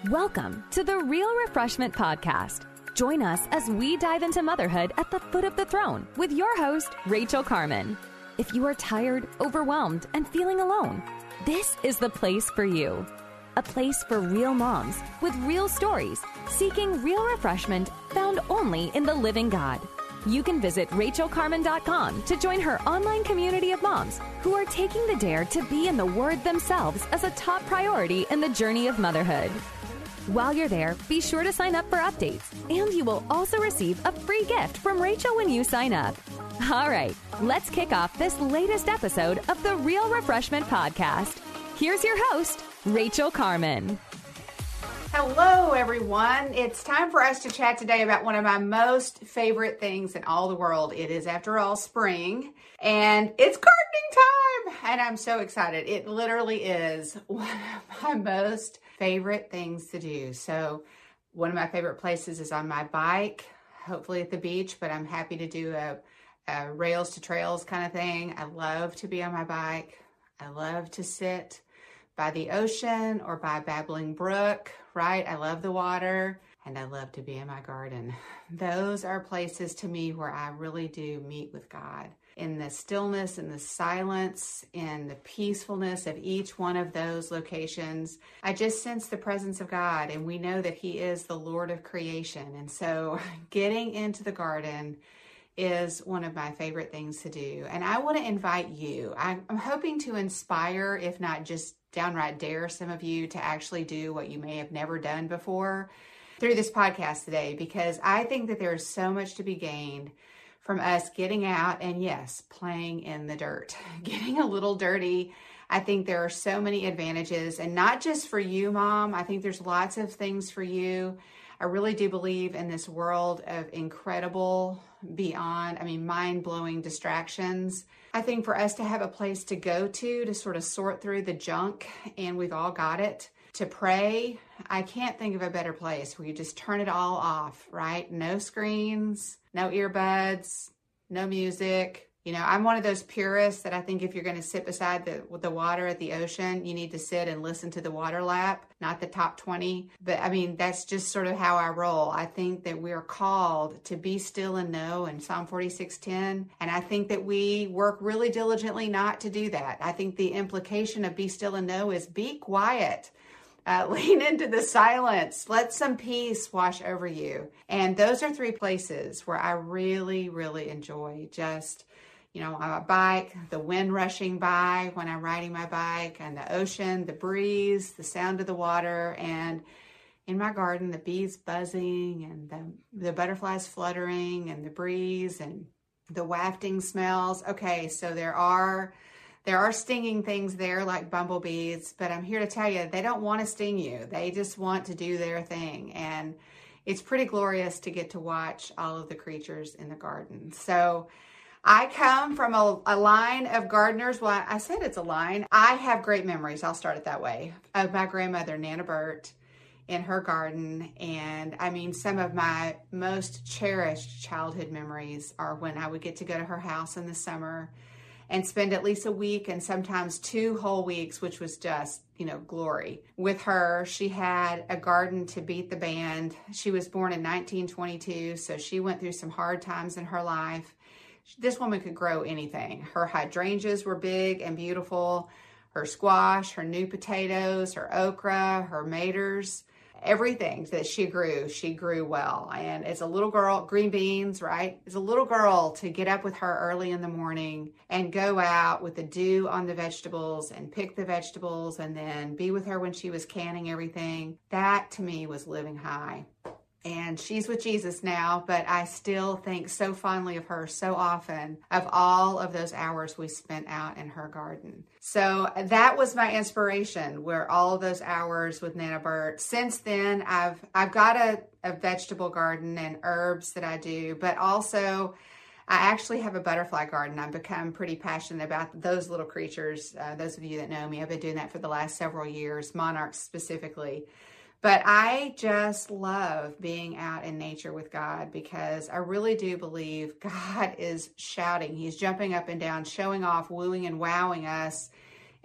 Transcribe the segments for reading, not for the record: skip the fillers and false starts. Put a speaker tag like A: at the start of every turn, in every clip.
A: Welcome to the Real Refreshment Podcast. Join us as we dive into motherhood at the foot of the throne with your host, Rachel Carman. If you are tired, overwhelmed, and feeling alone, this is the place for you. A place for real moms with real stories, seeking real refreshment found only in the living God. You can visit rachelcarman.com to join her online community of moms who are taking the dare to be in the Word themselves as a top priority in the journey of motherhood. While you're there, be sure to sign up for updates, and you will also receive a free gift from Rachel when you sign up. All right, let's kick off this latest episode of the Real Refreshment Podcast. Here's your host, Rachel Carman.
B: Hello, everyone. It's time for us to chat today about one of my most favorite things in all the world. It is, after all, spring, and it's gardening time, and I'm so excited. It literally is one of my most favorite things to do. So one of my favorite places is on my bike, hopefully at the beach, but I'm happy to do a rails to trails kind of thing. I love to be on my bike. I love to sit by the ocean or by a babbling brook, right? I love the water, and I love to be in my garden. Those are places to me where I really do meet with God. In the stillness, in the silence, in the peacefulness of each one of those locations, I just sense the presence of God, and we know that He is the Lord of creation. And so getting into the garden is one of my favorite things to do. And I want to invite you. I'm hoping to inspire, if not just downright dare some of you to actually do what you may have never done before through this podcast today, because I think that there's so much to be gained from us getting out and, yes, playing in the dirt, getting a little dirty. I think there are so many advantages, and not just for you, Mom. I think there's lots of things for you. I really do believe in this world of incredible, mind-blowing distractions. I think for us to have a place to go to sort of sort through the junk, and we've all got it, to pray, I can't think of a better place where you just turn it all off, right? No screens, no earbuds, no music. You know, I'm one of those purists that I think if you're going to sit beside the water at the ocean, you need to sit and listen to the water lap, not the top 20. But that's just sort of how I roll. I think that we are called to be still and know in Psalm 46:10. And I think that we work really diligently not to do that. I think the implication of be still and know is be quiet. Lean into the silence. Let some peace wash over you. And those are three places where I really, really enjoy just, on my bike, the wind rushing by when I'm riding my bike, and the ocean, the breeze, the sound of the water, and in my garden, the bees buzzing and the butterflies fluttering and the breeze and the wafting smells. Okay, so there are stinging things there like bumblebees, but I'm here to tell you, they don't want to sting you. They just want to do their thing. And it's pretty glorious to get to watch all of the creatures in the garden. So I come from a line of gardeners. Well, I said it's a line. I have great memories, I'll start it that way, of my grandmother, Nana Burt, in her garden. And some of my most cherished childhood memories are when I would get to go to her house in the summer and spend at least a week and sometimes 2 whole weeks, which was just, glory. With her, she had a garden to beat the band. She was born in 1922, so she went through some hard times in her life. This woman could grow anything. Her hydrangeas were big and beautiful. Her squash, her new potatoes, her okra, her maters, everything that she grew well. And as a little girl, green beans, right? As a little girl, to get up with her early in the morning and go out with the dew on the vegetables and pick the vegetables and then be with her when she was canning everything, that to me was living high. And she's with Jesus now, but I still think so fondly of her so often, of all of those hours we spent out in her garden. So that was my inspiration, were all of those hours with Nana Burt. Since then, I've got a vegetable garden and herbs that I do, but also I actually have a butterfly garden. I've become pretty passionate about those little creatures. Those of you that know me, I've been doing that for the last several years, monarchs specifically. But I just love being out in nature with God, because I really do believe God is shouting. He's jumping up and down, showing off, wooing and wowing us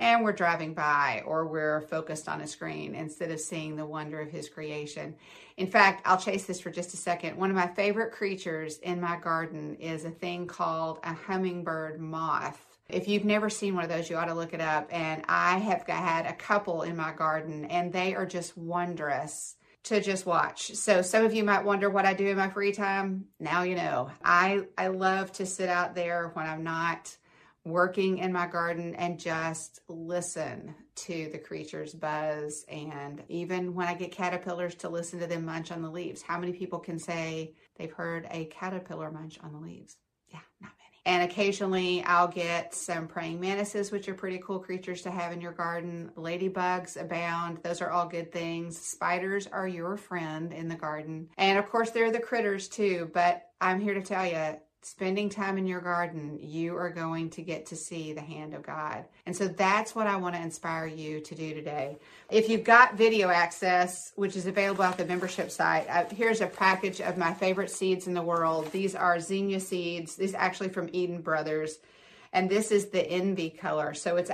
B: and we're driving by or we're focused on a screen instead of seeing the wonder of his creation. In fact, I'll chase this for just a second. One of my favorite creatures in my garden is a thing called a hummingbird moth. If you've never seen one of those, you ought to look it up. And I have had a couple in my garden, and they are just wondrous to just watch. So some of you might wonder what I do in my free time. Now you know. I love to sit out there when I'm not working in my garden and just listen to the creatures buzz, and even when I get caterpillars, to listen to them munch on the leaves. How many people can say they've heard a caterpillar munch on the leaves? Yeah, not many. And occasionally I'll get some praying mantises, which are pretty cool creatures to have in your garden. Ladybugs abound. Those are all good things. Spiders are your friend in the garden. And of course, there are the critters too, but I'm here to tell you, spending time in your garden, you are going to get to see the hand of God. And so that's what I want to inspire you to do today. If you've got video access, which is available at the membership site, here's a package of my favorite seeds in the world. These are zinnia seeds. These are actually from Eden Brothers. And this is the envy color. So it's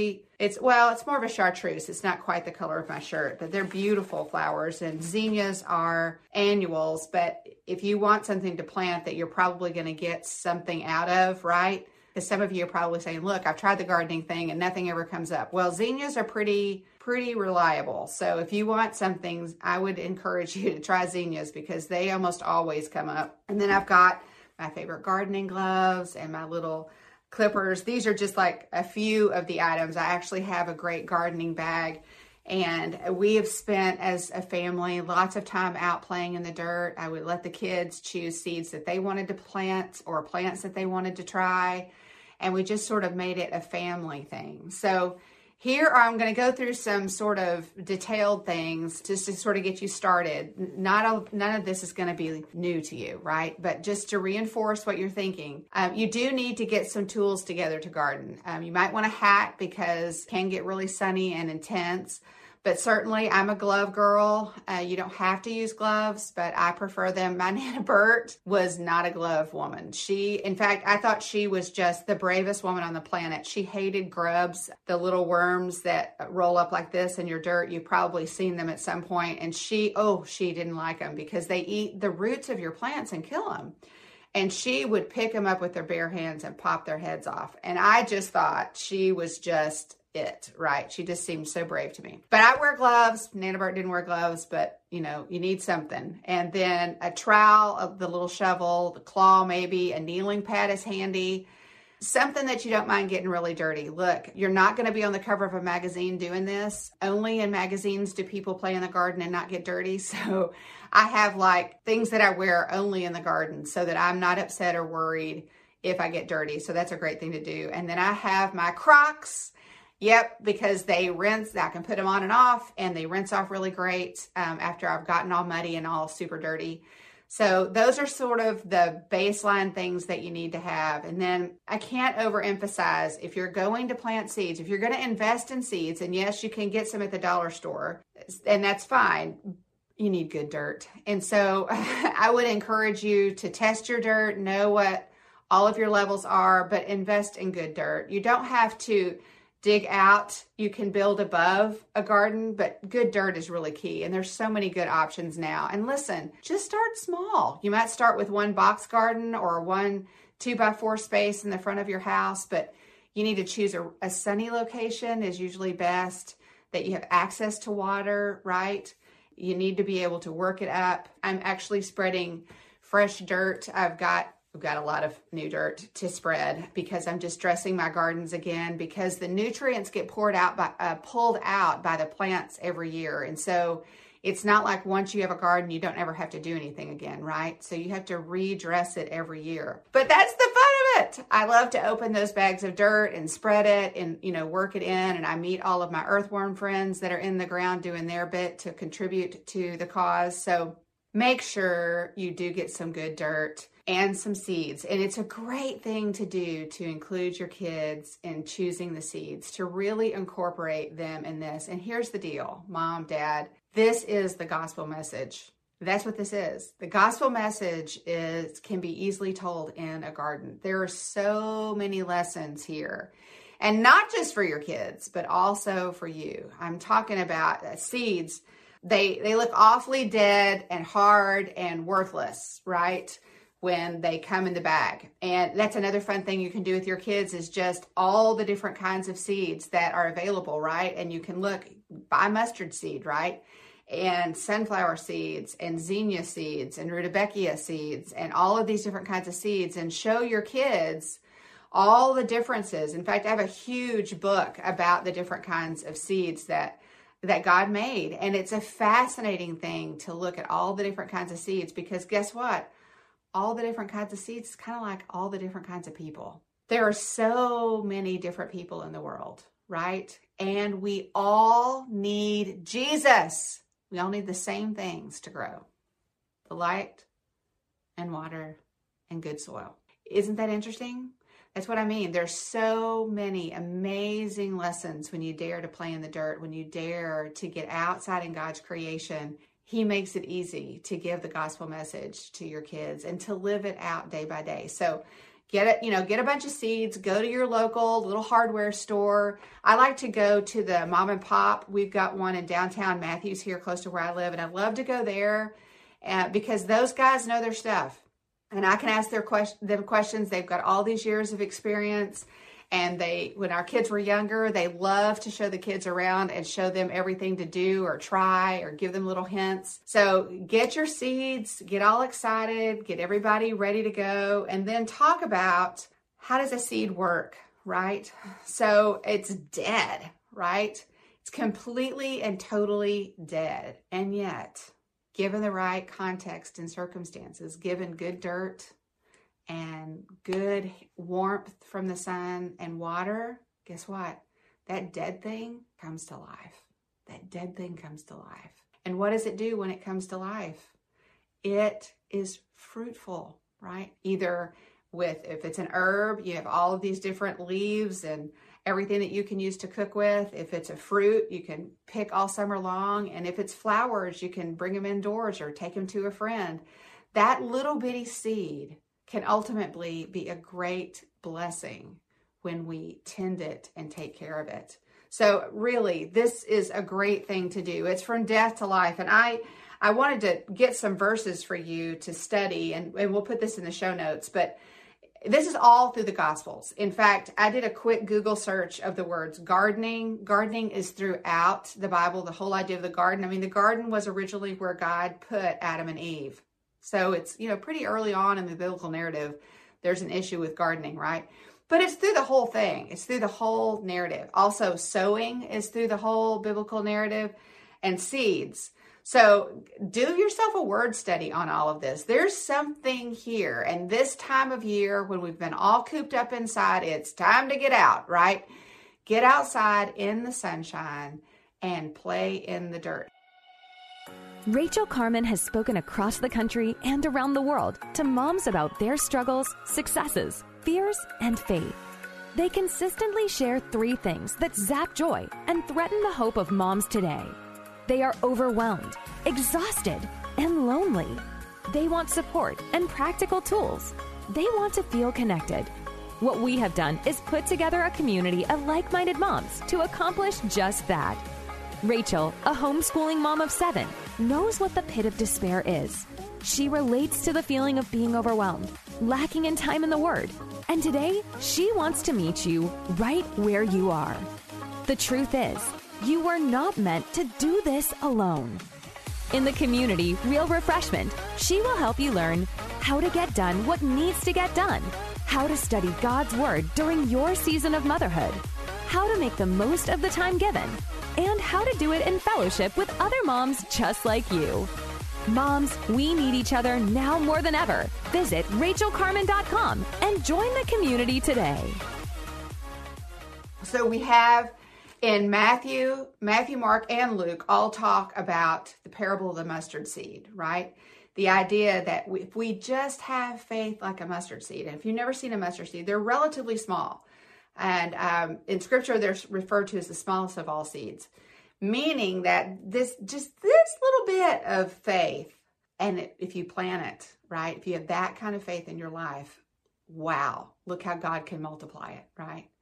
B: more of a chartreuse. It's not quite the color of my shirt, but they're beautiful flowers. And zinnias are annuals, but if you want something to plant that you're probably going to get something out of, right? Because some of you are probably saying, look, I've tried the gardening thing and nothing ever comes up. Well, zinnias are pretty reliable. So if you want something, I would encourage you to try zinnias because they almost always come up. And then I've got my favorite gardening gloves and my little clippers. These are just like a few of the items. I actually have a great gardening bag, and we have spent as a family lots of time out playing in the dirt. I would let the kids choose seeds that they wanted to plant or plants that they wanted to try, and we just sort of made it a family thing. So here I'm going to go through some sort of detailed things just to sort of get you started. None of this is going to be new to you, right? But just to reinforce what you're thinking, you do need to get some tools together to garden. You might want a hat because it can get really sunny and intense. But certainly I'm a glove girl. You don't have to use gloves, but I prefer them. My Nana Bert was not a glove woman. In fact, I thought she was just the bravest woman on the planet. She hated grubs, the little worms that roll up like this in your dirt. You've probably seen them at some point. And she didn't like them because they eat the roots of your plants and kill them. And she would pick them up with her bare hands and pop their heads off. And I just thought she was just it, right? She just seemed so brave to me. But I wear gloves. Nana Bert didn't wear gloves, but you need something. And then a trowel, the little shovel, the claw maybe, a kneeling pad is handy. Something that you don't mind getting really dirty. Look, you're not going to be on the cover of a magazine doing this. Only in magazines do people play in the garden and not get dirty. So I have like things that I wear only in the garden so that I'm not upset or worried if I get dirty. So that's a great thing to do. And then I have my Crocs. Yep, because they rinse, I can put them on and off, and they rinse off really great after I've gotten all muddy and all super dirty. So those are sort of the baseline things that you need to have. And then I can't overemphasize, if you're going to plant seeds, if you're going to invest in seeds, and yes, you can get some at the dollar store, and that's fine, you need good dirt. And so I would encourage you to test your dirt, know what all of your levels are, but invest in good dirt. You don't have to dig out. You can build above a garden, but good dirt is really key. And there's so many good options now. And listen, just start small. You might start with one box garden or one 2x4 space in the front of your house, but you need to choose a sunny location is usually best, that you have access to water, right? You need to be able to work it up. I'm actually spreading fresh dirt. We've got a lot of new dirt to spread because I'm just dressing my gardens again because the nutrients get pulled out by the plants every year. And so it's not like once you have a garden, you don't ever have to do anything again, right? So you have to redress it every year. But that's the fun of it. I love to open those bags of dirt and spread it and, work it in. And I meet all of my earthworm friends that are in the ground doing their bit to contribute to the cause. So make sure you do get some good dirt and some seeds. And it's a great thing to do to include your kids in choosing the seeds, to really incorporate them in this. And here's the deal, Mom, Dad, this is the gospel message. That's what this is. The gospel message can be easily told in a garden. There are so many lessons here. And not just for your kids, but also for you. I'm talking about seeds. They look awfully dead and hard and worthless, right? When they come in the bag. And that's another fun thing you can do with your kids is just all the different kinds of seeds that are available, right? And you can buy mustard seed, right? And sunflower seeds and zinnia seeds and rudbeckia seeds and all of these different kinds of seeds, and show your kids all the differences. In fact, I have a huge book about the different kinds of seeds that God made. And it's a fascinating thing to look at all the different kinds of seeds, because guess what? All the different kinds of seeds is kind of like all the different kinds of people. There are so many different people in the world, right? And we all need Jesus. We all need the same things to grow: the light and water and good soil. Isn't that interesting? That's what I mean. There's so many amazing lessons when you dare to play in the dirt, when you dare to get outside in God's creation. He makes it easy to give the gospel message to your kids and to live it out day by day. So get a bunch of seeds, go to your local little hardware store. I like to go to the mom and pop. We've got one in downtown Matthews here close to where I live. And I love to go there because those guys know their stuff. And I can ask them questions. They've got all these years of experience. And when our kids were younger, they love to show the kids around and show them everything to do or try or give them little hints. So get your seeds, get all excited, get everybody ready to go, and then talk about how does a seed work, right? So it's dead, right? It's completely and totally dead. And yet, given the right context and circumstances, given good dirt and good warmth from the sun and water, guess what? That dead thing comes to life. That dead thing comes to life. And what does it do when it comes to life? It is fruitful, right? Either if it's an herb, you have all of these different leaves and everything that you can use to cook with. If it's a fruit, you can pick all summer long. And if it's flowers, you can bring them indoors or take them to a friend. That little bitty seed can ultimately be a great blessing when we tend it and take care of it. So really, this is a great thing to do. It's from death to life. And I wanted to get some verses for you to study, and we'll put this in the show notes, but this is all through the Gospels. In fact, I did a quick Google search of the words gardening. Gardening is throughout the Bible, the whole idea of the garden. I mean, the garden was originally where God put Adam and Eve. So it's, pretty early on in the biblical narrative, there's an issue with gardening, right? But it's through the whole thing. It's through the whole narrative. Also, sowing is through the whole biblical narrative, and seeds. So do yourself a word study on all of this. There's something here. And this time of year, when we've been all cooped up inside, it's time to get out, right? Get outside in the sunshine and play in the dirt.
A: Rachel Carman has spoken across the country and around the world to moms about their struggles, successes, fears, and faith. They consistently share three things that zap joy and threaten the hope of moms today. They are overwhelmed, exhausted, and lonely. They want support and practical tools. They want to feel connected. What we have done is put together a community of like-minded moms to accomplish just that. Rachel, a homeschooling mom of 7, knows what the pit of despair is. She relates to the feeling of being overwhelmed, lacking in time in the Word. And today, she wants to meet you right where you are. The truth is, you were not meant to do this alone. In the community, Real Refreshment, she will help you learn how to get done what needs to get done, how to study God's Word during your season of motherhood, how to make the most of the time given, and how to do it in fellowship with other moms just like you. Moms, we need each other now more than ever. Visit RachelCarman.com and join the community today.
B: So we have in Matthew, Mark, and Luke all talk about the parable of the mustard seed, right? The idea that if we just have faith like a mustard seed, and if you've never seen a mustard seed, they're relatively small. And in Scripture, they're referred to as the smallest of all seeds, meaning that this little bit of faith, and if you plant it, right, if you have that kind of faith in your life, wow, look how God can multiply it, right?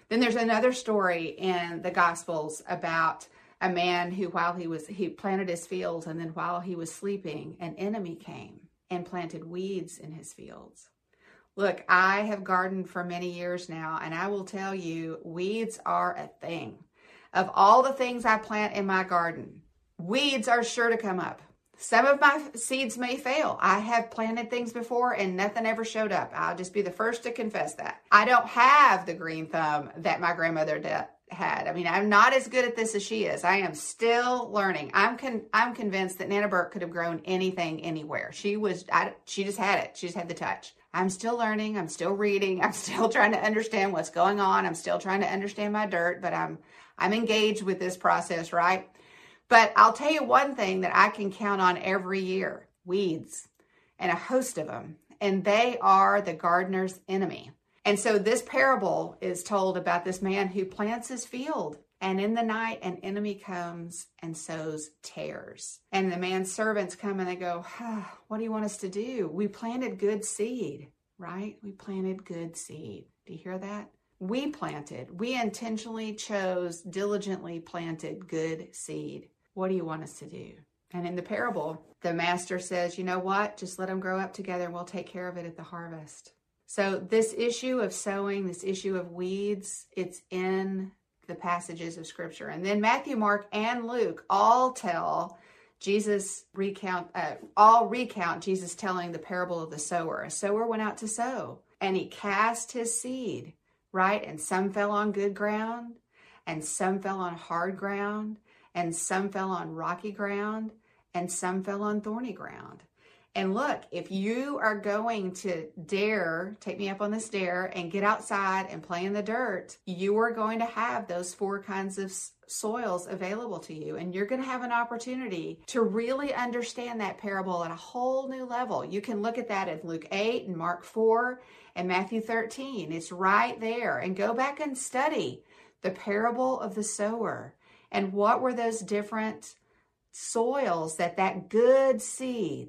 B: Then there's another story in the Gospels about a man who, while he planted his fields, and then while he was sleeping, an enemy came and planted weeds in his fields. Look, I have gardened for many years now, and I will tell you, weeds are a thing. Of all the things I plant in my garden, weeds are sure to come up. Some of my seeds may fail. I have planted things before and nothing ever showed up. I'll just be the first to confess that. I don't have the green thumb that my grandmother had. I mean, I'm not as good at this as she is. I am still learning. I'm convinced that Nana Burke could have grown anything anywhere. She just had it. She just had the touch. I'm still learning. I'm still reading. I'm still trying to understand what's going on. I'm still trying to understand my dirt, but I'm engaged with this process, right? But I'll tell you one thing that I can count on every year: weeds, and a host of them. And they are the gardener's enemy. And so this parable is told about this man who plants his field, and in the night an enemy comes and sows tares. And the man's servants come and they go, what do you want us to do? We planted good seed, right? We planted good seed. Do you hear that? We intentionally chose, diligently planted good seed. What do you want us to do? And in the parable, the master says, you know what? Just let them grow up together and we'll take care of it at the harvest. So this issue of sowing, this issue of weeds, it's in the passages of Scripture. And then Matthew, Mark, and Luke all recount Jesus telling the parable of the sower. A sower went out to sow, and he cast his seed, right? And some fell on good ground, and some fell on hard ground, and some fell on rocky ground, and some fell on thorny ground. And look, if you are going to take me up on this dare and get outside and play in the dirt, you are going to have those 4 kinds of soils available to you. And you're going to have an opportunity to really understand that parable at a whole new level. You can look at that in Luke 8 and Mark 4 and Matthew 13. It's right there. And go back and study the parable of the sower. And what were those different soils that good seed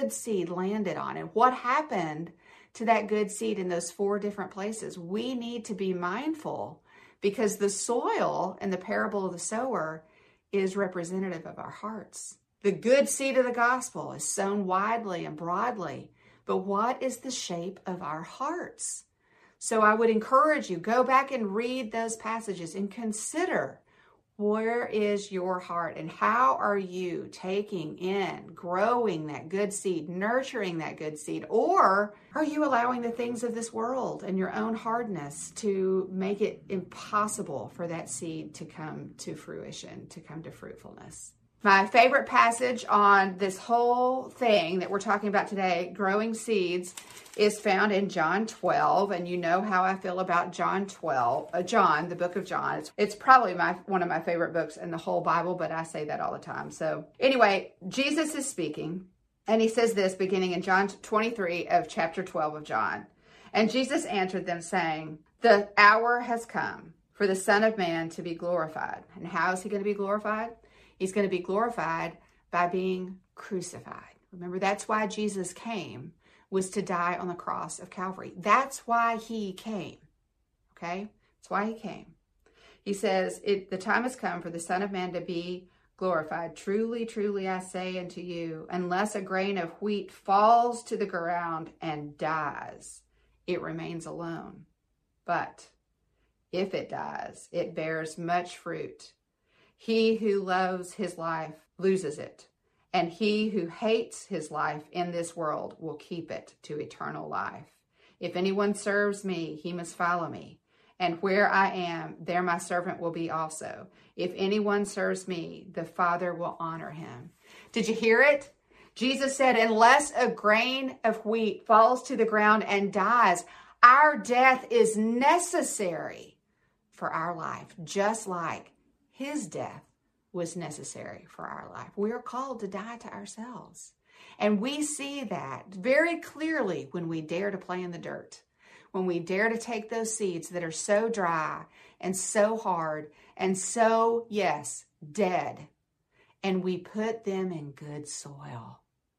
B: landed on, and what happened to that good seed in those 4 different places? We need to be mindful, because the soil in the parable of the sower is representative of our hearts. The good seed of the gospel is sown widely and broadly, but what is the shape of our hearts? So I would encourage you, go back and read those passages and consider, where is your heart, and how are you taking in, growing that good seed, nurturing that good seed? Or are you allowing the things of this world and your own hardness to make it impossible for that seed to come to fruition, to come to fruitfulness? My favorite passage on this whole thing that we're talking about today, growing seeds, is found in John 12. And you know how I feel about John 12, the book of John. It's probably one of my favorite books in the whole Bible, but I say that all the time. So anyway, Jesus is speaking, and he says this beginning in John 23 of chapter 12 of John. And Jesus answered them, saying, the hour has come for the Son of Man to be glorified. And how is he going to be glorified? He's going to be glorified by being crucified. Remember, that's why Jesus came, was to die on the cross of Calvary. That's why he came. Okay? That's why he came. He says, the time has come for the Son of Man to be glorified. Truly, truly, I say unto you, unless a grain of wheat falls to the ground and dies, it remains alone. But if it dies, it bears much fruit. He who loves his life loses it, and he who hates his life in this world will keep it to eternal life. If anyone serves me, he must follow me, and where I am, there my servant will be also. If anyone serves me, the Father will honor him. Did you hear it? Jesus said, unless a grain of wheat falls to the ground and dies, our death is necessary for our life, just like his death was necessary for our life. We are called to die to ourselves. And we see that very clearly when we dare to play in the dirt, when we dare to take those seeds that are so dry and so hard and so, yes, dead, and we put them in good soil,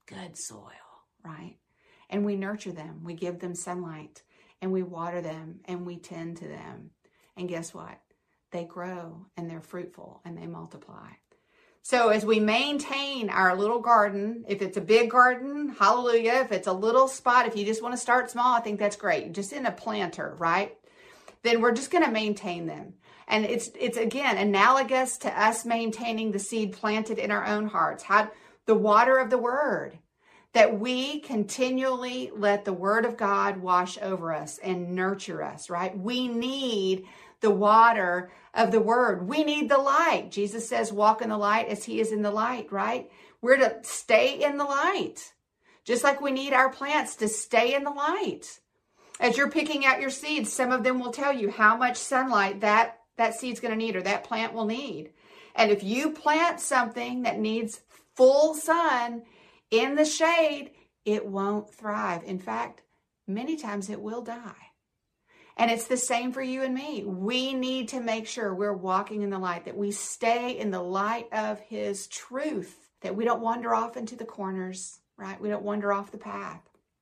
B: right? And we nurture them, we give them sunlight, and we water them, and we tend to them. And guess what? They grow and they're fruitful and they multiply. So as we maintain our little garden, if it's a big garden, hallelujah. If it's a little spot, if you just want to start small, I think that's great. Just in a planter, right? Then we're just going to maintain them. And it's again, analogous to us maintaining the seed planted in our own hearts. The water of the word, that we continually let the word of God wash over us and nurture us, right? We need the water of the word. We need the light. Jesus says, walk in the light as he is in the light, right? We're to stay in the light, just like we need our plants to stay in the light. As you're picking out your seeds, some of them will tell you how much sunlight that seed's going to need or that plant will need. And if you plant something that needs full sun in the shade, it won't thrive. In fact, many times it will die. And it's the same for you and me. We need to make sure we're walking in the light, that we stay in the light of his truth, that we don't wander off into the corners, right? We don't wander off the path.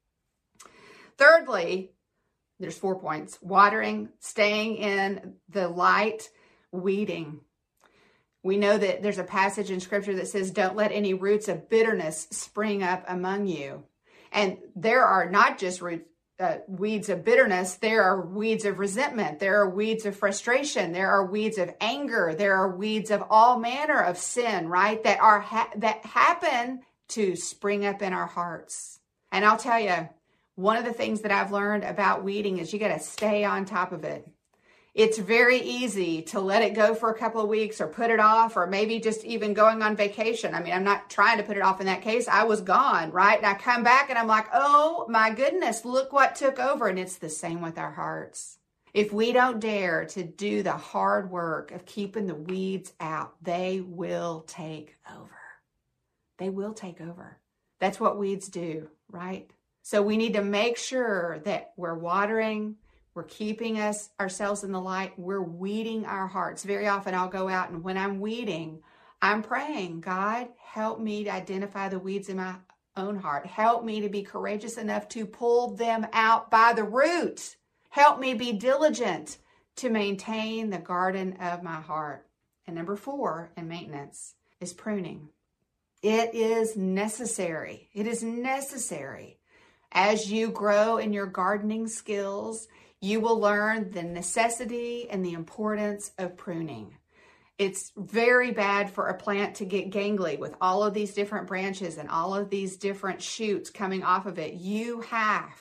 B: Thirdly, there's 4 points: watering, staying in the light, weeding. We know that there's a passage in scripture that says, don't let any roots of bitterness spring up among you. And there are not just weeds of bitterness, there are weeds of resentment, there are weeds of frustration, there are weeds of anger, there are weeds of all manner of sin, right? That happen to spring up in our hearts. And I'll tell you, one of the things that I've learned about weeding is you got to stay on top of it. It's very easy to let it go for a couple of weeks or put it off, or maybe just even going on vacation. I mean, I'm not trying to put it off in that case. I was gone, right? And I come back and I'm like, oh my goodness, look what took over. And it's the same with our hearts. If we don't dare to do the hard work of keeping the weeds out, they will take over. They will take over. That's what weeds do, right? So we need to make sure that we're watering, we're keeping ourselves in the light, we're weeding our hearts. Very often I'll go out, and when I'm weeding, I'm praying, God, help me to identify the weeds in my own heart. Help me to be courageous enough to pull them out by the root. Help me be diligent to maintain the garden of my heart. And number 4 in maintenance is pruning. It is necessary. It is necessary. As you grow in your gardening skills, you will learn the necessity and the importance of pruning. It's very bad for a plant to get gangly with all of these different branches and all of these different shoots coming off of it. You have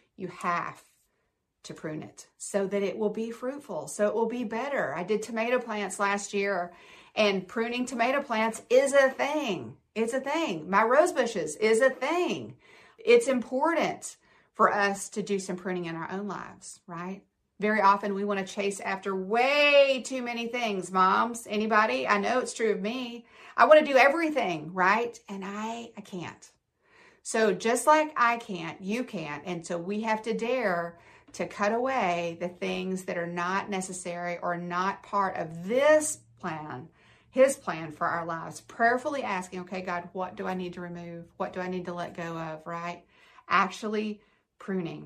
B: to prune it so that it will be fruitful, so it will be better. I did tomato plants last year, and pruning tomato plants is a thing. It's a thing. My rose bushes is a thing. It's important for us to do some pruning in our own lives, right? Very often we want to chase after way too many things. Moms, anybody? I know it's true of me. I want to do everything, right? And I can't. So just like I can't, you can't. And so we have to dare to cut away the things that are not necessary or not part of this plan, his plan for our lives. Prayerfully asking, okay, God, what do I need to remove? What do I need to let go of, right? Actually pruning.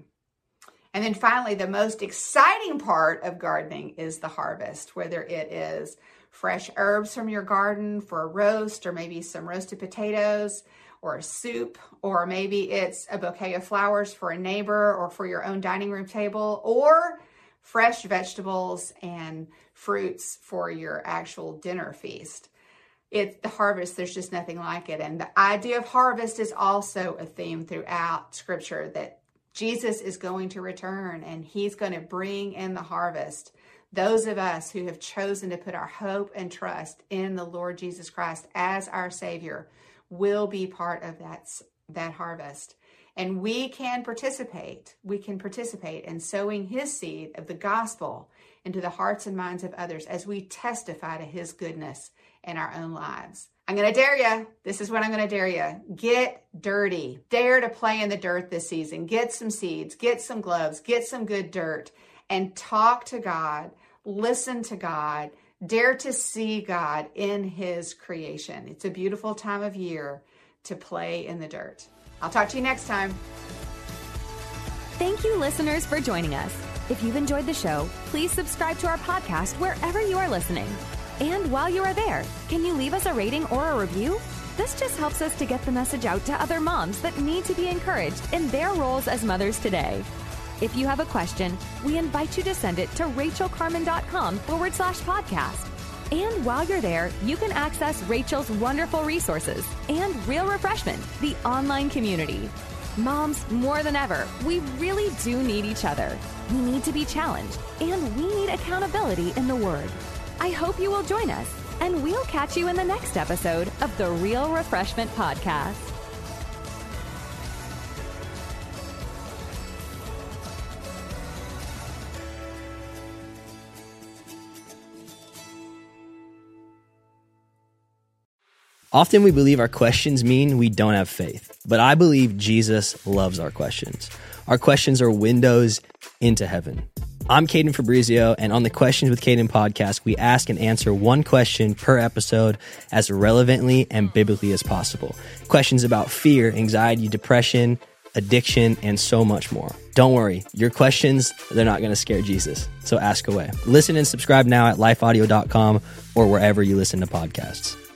B: And then finally, the most exciting part of gardening is the harvest, whether it is fresh herbs from your garden for a roast, or maybe some roasted potatoes or a soup, or maybe it's a bouquet of flowers for a neighbor or for your own dining room table, or fresh vegetables and fruits for your actual dinner feast. It's the harvest. There's just nothing like it. And the idea of harvest is also a theme throughout Scripture, that Jesus is going to return and he's going to bring in the harvest. Those of us who have chosen to put our hope and trust in the Lord Jesus Christ as our Savior will be part of that harvest. And we can participate. We can participate in sowing his seed of the gospel into the hearts and minds of others as we testify to his goodness in our own lives. I'm going to dare you. This is what I'm going to dare you. Get dirty. Dare to play in the dirt this season. Get some seeds, get some gloves, get some good dirt, and talk to God. Listen to God. Dare to see God in his creation. It's a beautiful time of year to play in the dirt. I'll talk to you next time.
A: thank you, listeners, for joining us. If you've enjoyed the show, please subscribe to our podcast wherever you are listening. And while you are there, can you leave us a rating or a review? This just helps us to get the message out to other moms that need to be encouraged in their roles as mothers today. If you have a question, we invite you to send it to rachelcarman.com/podcast. And while you're there, you can access Rachel's wonderful resources and Real Refreshment, the online community. Moms, more than ever, we really do need each other. We need to be challenged, and we need accountability in the Word. I hope you will join us, and we'll catch you in the next episode of the Real Refreshment Podcast.
C: Often we believe our questions mean we don't have faith, but I believe Jesus loves our questions. Our questions are windows into heaven. I'm Caden Fabrizio, and on the Questions with Caden podcast, we ask and answer one question per episode as relevantly and biblically as possible. Questions about fear, anxiety, depression, addiction, and so much more. Don't worry, your questions, they're not going to scare Jesus, so ask away. Listen and subscribe now at lifeaudio.com or wherever you listen to podcasts.